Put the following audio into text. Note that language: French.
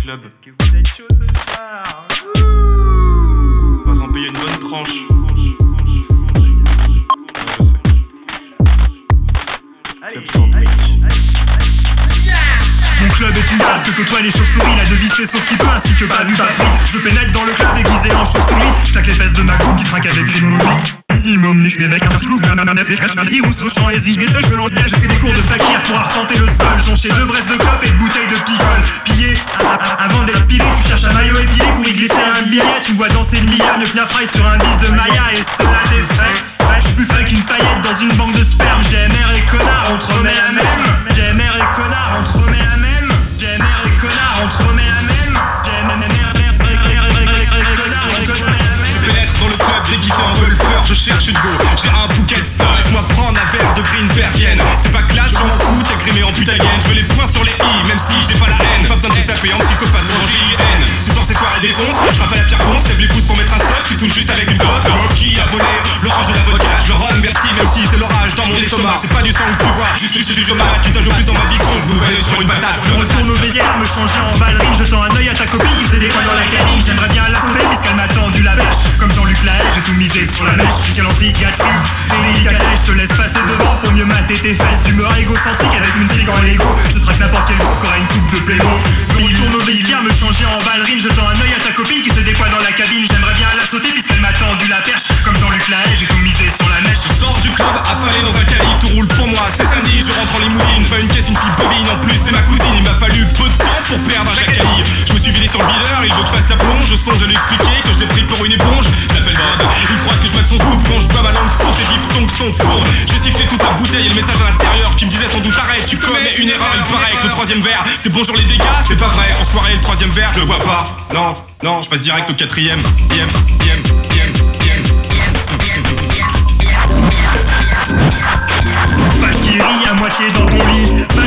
club. Est-ce que vous êtes chaud ce soir? On va s'en payer une bonne tranche. Je sais. Allez, Club sandwich. Mon club est une base que côtoient les chauves-souris. La devise c'est sauf qui peut ainsi que pas vu pas pris. Je pénètre dans le club déguisé en chauve-souris. J'taque les fesses de ma go qui traque avec une mobile. Il m'omniche avec un flou, il rousse au champ exilé. Je l'en j'ai pris des cours de fakir pour arpenter le sol. Jonché de braises de clope et de bouteilles de picole. Pillé, avant d'être pilé, tu cherches un maillot épilé pour y glisser un billet. Tu me vois danser le milliard, mieux que la fraille sur un disque de Maya. Et cela défraie. Je suis plus frais qu'une paillette dans une banque de sperme. GMR et connard, on te remet la même. GMR et connard, on te remet la même. GMR et connard, on te remet la même. Je pénètre dans le club déguisé en golfeur. Je cherche une go, j'ai un bouquet de fleurs. Laisse-moi prendre un verre de Greenbergienne. C'est pas classe, je m'en fous, t'es grimé en putaïenne. Je veux les points sur les i, même si j'ai pas la haine. Pas besoin de se saper en psychopathe, non GIN. Ce soir c'est soirée défonce, je rappelle la pierre ponce. Lève les pouces pour mettre un stop, tu touches juste avec une dope. Le qui a volé l'orange de la vodka. Je le rhum, merci, même si c'est l'orage dans mon estomac. C'est pas du sang que tu vois, juste du chômage. Tu t'ajoutes plus dans ma vie sombre, nouvelle sur une patate. Je retourne au vestiaire, me changer en ballerine. Jetant un œil à ta copine qui faisait des coins dans la cabine. J'aimerais bien la sauver puisqu'elle m'a tendu la perche. Comme Jean-Luc Lahaye, j'ai tout misé sur la mèche. Quelle envie gâterie, délicatesse, je te laisse passer devant pour mieux mater tes fesses. D'humeur égocentrique avec une trigue en Lego. Je traque n'importe quel groupe qu'aura une coupe de Playmo. Je retourne au vestiaire, me changer en ballerine. Jetant un œil à ta copine qui se déploie dans la cabine. J'aimerais bien la sauter puisqu'elle m'a tendu la perche. Comme Jean-Luc Lahaye, j'ai tout misé sur la mèche. Je sors du club, affalé dans un cahier, tout roule pour moi. C'est samedi, je rentre en limousine. Pas une caisse, une fille bovine. En plus, c'est ma cousine. Il m'a fallu peu de temps pour perdre un jacali. Je me suis vidé sur le videur, il veut que je fasse la plonge. Je songe à lui expliquer que je l'ai pris pour une éponge. Je l'appelle Bob, il croit que je mate son scoop. Quand je bois ma langue fourre, ses diphtongues sont fourres. J'ai sifflé toute la bouteille et le message à l'intérieur qui me disait sans doute arrête, tu commets une erreur. Il paraît que le troisième verre, c'est bonjour les dégâts. C'est pas vrai, en soirée, le troisième verre, je le vois pas. Non, non, je passe direct au quatrième. Vache qui rit à moitié dans ton lit.